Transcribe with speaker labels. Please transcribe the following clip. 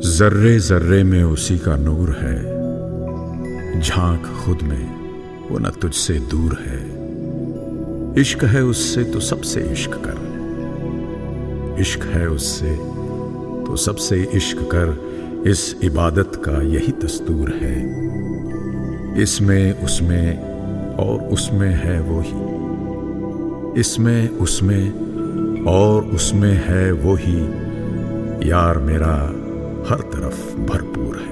Speaker 1: जर्रे जर्रे में उसी का नूर है, झांक खुद में वो न तुझसे दूर है। इश्क है उससे तो सबसे इश्क कर, इश्क है उससे तो सबसे इश्क कर। इस इबादत का यही दस्तूर है। इसमें उसमें और उसमें है वो ही, इसमें उसमें और उसमें है वो ही। यार मेरा हर तरफ भरपूर है।